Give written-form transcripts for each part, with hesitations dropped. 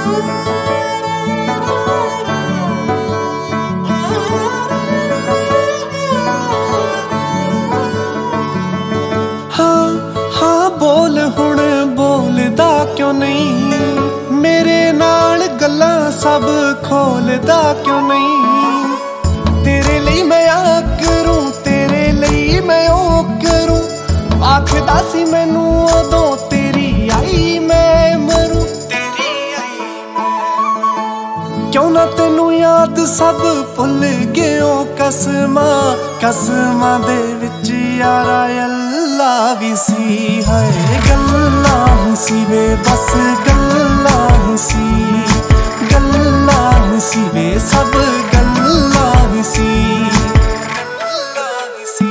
बोल हुण बोलदा क्यों नहीं, मेरे नाल गल्लां सब खोलदा क्यों नहीं। तेरे लिए मैं आ करूं, तेरे लिए मैं ओ करूं, आखदा सी मैनू उदों तेरी आई मैं मरूं, तेरी आई मैं। क्यों ना तेनू याद सब भुल गए ओ कसमां, कसमां दे विच यारा अल्लाह भी सी है। गल्लां सी वे बस गल्लां सी, गल्लां सी वे सब गल्लां सी, गल्लां सी।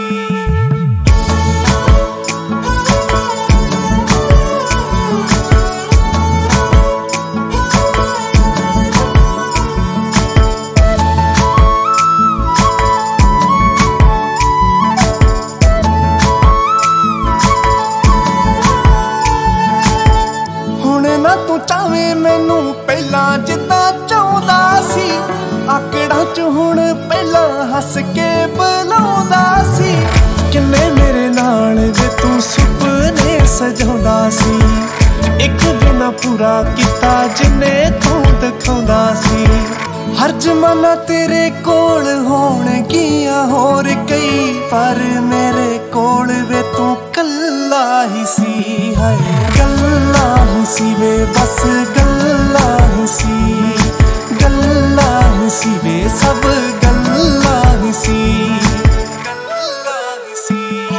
तू चाहे मैनू पहला जिद्दां चाहुंदा सी, आकड़ां च हुण पहला हस के बुलाउंदा सी। किन्ने मेरे नाल वे तू सुपने सजाउंदा सी, एक दिन पूरा कीता जिन्ने तू दिखाउंदा सी। हर जमाना तेरे कोल होणगियां होर कई, पर मेरे कोल वे तू कल्ला ही सी है। गल्लां सी वे बस गल्लां सी, गल्लां सी वे सब गल्लां सी, गल्लां सी।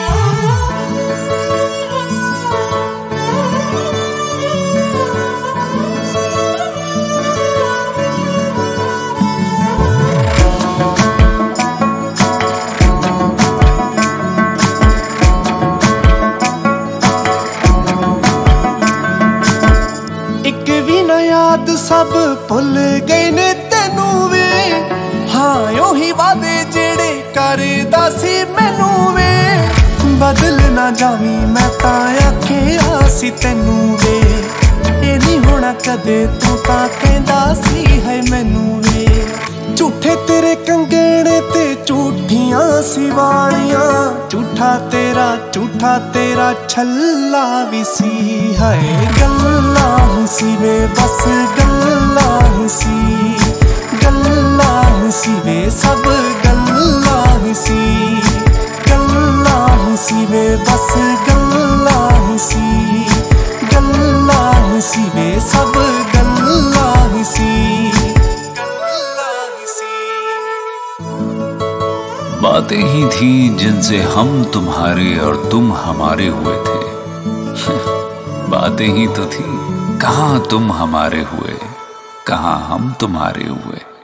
एक भी ना याद सब भुल गए ने तेनू वे, हाँ ओही वादे जेड़े करदा सी मैनू वे। बदल ना जावी मैं तां आखिया सी तेनू वे, ए नहीं होना कदे तू तां कहंदा सी है मैनू वे। झूठे तेरे कंगण ते झूठियां सी वालियां, झूठा तेरा छल्ला भी सी है। गल्लां सी वे बस गल्लां सी, गल्लां सी वे सब गल्लां सी, गल्लां सी वे बस गल्लां सी, गल्लां सी वे सब गल्लां सी, गल्लां सी। बातें ही थी जिनसे हम तुम्हारे और तुम हमारे हुए थे। बातें ही तो थी, कहाँ तुम हमारे हुए, कहाँ हम तुम्हारे हुए।